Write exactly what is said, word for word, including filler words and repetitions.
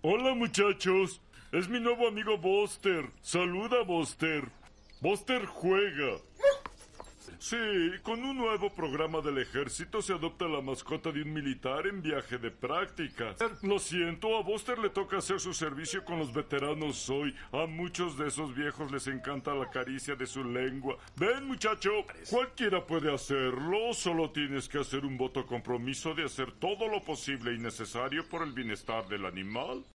Hola muchachos, es mi nuevo amigo Buster. Saluda, Buster. Buster juega. Sí, con un nuevo programa del ejército se adopta la mascota de un militar en viaje de prácticas. Lo siento, a Buster le toca hacer su servicio con los veteranos hoy. A muchos de esos viejos les encanta la caricia de su lengua. Ven, muchacho, cualquiera puede hacerlo. Solo tienes que hacer un voto compromiso de hacer todo lo posible y necesario por el bienestar del animal.